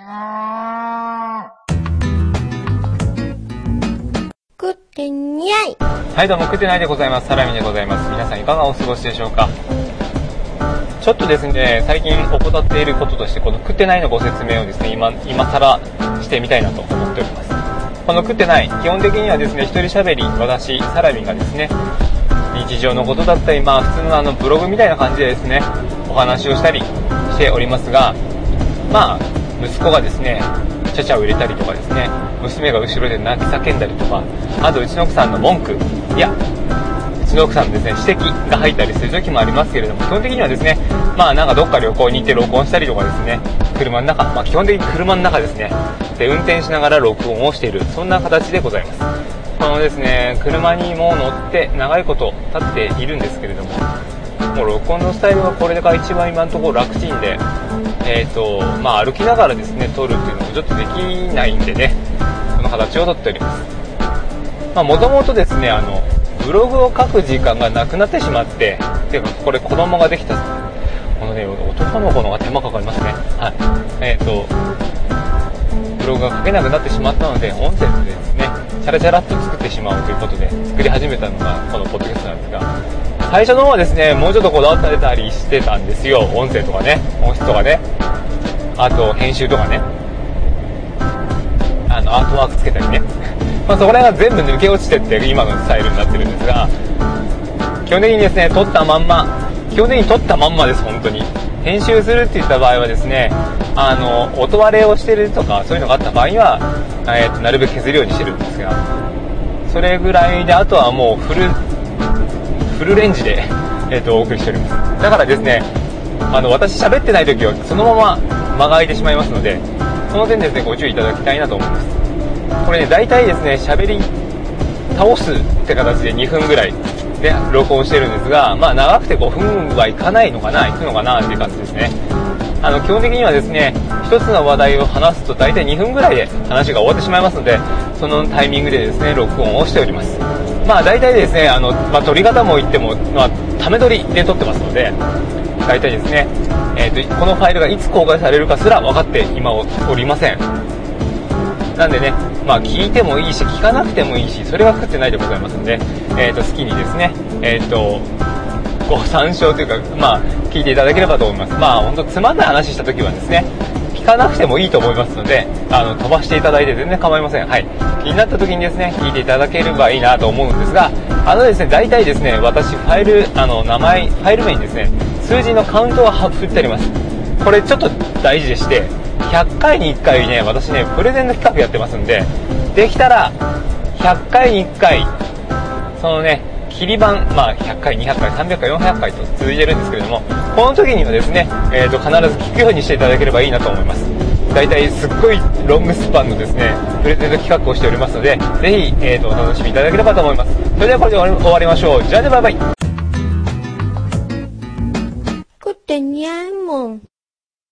食ってにゃい。 はい、どうも食ってないでございます。サラミでございます。皆さんいかがお過ごしでしょうか。ちょっとですね、最近怠っていることとして、この食ってないのご説明をですね、今更してみたいなと思っております。この食ってない、基本的にはですね、一人喋り、私、サラミがですね、日常のことだったり、普通のブログみたいな感じでですね、お話をしたりしておりますが、息子がですね、ちゃちゃを入れたりとかですね、娘が後ろで泣き叫んだりとか、あとうちの奥さんの文句、うちの奥さんのですね、指摘が入ったりする時もありますけれども、基本的にはですね、どっか旅行に行って録音したりとかですね、車の中、基本的に車の中ですね、で運転しながら録音をしている、そんな形でございます。このですね、車にもう乗って長いこと経っているんですけれども、もう録音のスタイルがこれが一番今のところ楽ちんで、歩きながらですね撮るっていうのもちょっとできないんでね、この形を撮っております。もともとですね、ブログを書く時間がなくなってしまって、ていうかこれ子供ができた、このね、男の子の方が手間かかりますね。はい。ブログが書けなくなってしまったので、音声でですね、チャラチャラっと作ってしまおうということで作り始めたのがこのポッドキャストなんですが、最初の方はですね、もうちょっとこだわってたりしてたんですよ。音声とかね、音質とかね、あと編集とかね、アートワークつけたりねそこら辺が全部抜け落ちてって今のスタイルになってるんですが、基本的にですね、撮ったまんまです。本当に編集するって言った場合はですね、音割れをしてるとかそういうのがあった場合には、なるべく削るようにしてるんですが、それぐらいで、あとはもうフルレンジで、お送りしております。だからですね、私喋ってない時はそのまま間が空いてしまいますので、その点ですね、ご注意いただきたいなと思います。これね、大体ですね、喋り倒すって形で2分ぐらいで録音してるんですが、長くて5分はいかないのかな、いくのかなっていう感じですね。基本的にはですね、一つの話題を話すと大体2分ぐらいで話が終わってしまいますので、そのタイミングでですね、録音をしております。大体ですね、撮り方も言っても、ため撮りで撮ってますので、大体ですね、このファイルがいつ公開されるかすら分かって今おりません。なんでね、聞いてもいいし聞かなくてもいいし、それは食ってないでございますので、好きにですね、ご参照というか、聞いていただければと思います。本当つまんない話した時はですね、聞かなくてもいいと思いますので、飛ばしていただいて全然構いません。はい。気になった時にですね、聞いていただければいいなと思うんですが、ですね、大体ですね、私ファイル、ファイル名にですね、数字のカウントが振ってあります。これちょっと大事でして、100回に1回ね、私ね、プレゼント企画やってますんで、できたら100回に1回そのね、切り板、100回、200回、300回、400回と続いてるんですけれども、この時にはですね、必ず聞くようにしていただければいいなと思います。大体すっごいロングスパンのですね、プレゼント企画をしておりますので、ぜひ、お楽しみいただければと思います。それではこれで終わりましょう。じゃあね、バイバイ。 食ってにゃいもん。